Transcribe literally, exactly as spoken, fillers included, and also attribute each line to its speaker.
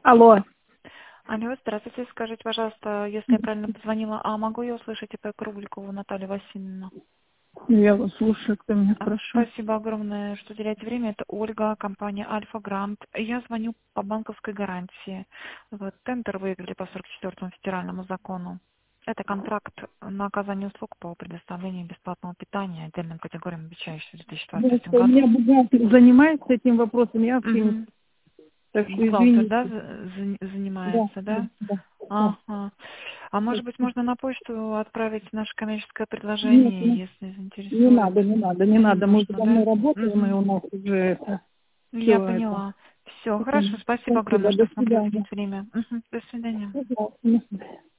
Speaker 1: Алло.
Speaker 2: Алло, здравствуйте. Скажите, пожалуйста, если я правильно позвонила, а могу я услышать это Кругликову Наталью Васильевну?
Speaker 1: Я вас слушаю, кто меня
Speaker 2: А,
Speaker 1: спрашивает.
Speaker 2: Спасибо огромное, что уделяете время. Это Ольга, компания Альфа Грант. Я звоню по банковской гарантии. Вот, тендер выиграли по сорок четвёртому федеральному закону. Это контракт на оказание услуг по предоставлению бесплатного питания отдельным категориям обучающихся в две тысячи двадцать третьем
Speaker 1: Просто у меня
Speaker 2: году.
Speaker 1: бухгалтер занимается этим вопросом, я вообще не...
Speaker 2: Мгм.
Speaker 1: Так что
Speaker 2: Бухгалтер,
Speaker 1: извините.
Speaker 2: да, за- за-
Speaker 1: Да,
Speaker 2: занимается,
Speaker 1: да,
Speaker 2: да?
Speaker 1: да. да.
Speaker 2: Ага. А может быть, можно на почту отправить наше коммерческое
Speaker 1: Нет,
Speaker 2: предложение,
Speaker 1: нет,
Speaker 2: если
Speaker 1: не
Speaker 2: заинтересует?
Speaker 1: надо, не надо, не
Speaker 2: Не
Speaker 1: надо. Мы уже
Speaker 2: нужно,
Speaker 1: давно
Speaker 2: да?
Speaker 1: работаем, и
Speaker 2: Угу.
Speaker 1: у нас уже это...
Speaker 2: Я
Speaker 1: Все это...
Speaker 2: поняла. Все,
Speaker 1: это-
Speaker 2: хорошо. Спасибо огромное,
Speaker 1: Спасибо,
Speaker 2: что
Speaker 1: до
Speaker 2: смогли
Speaker 1: свидания.
Speaker 2: уделить время. Мгм. До свидания.
Speaker 1: Пожалуйста.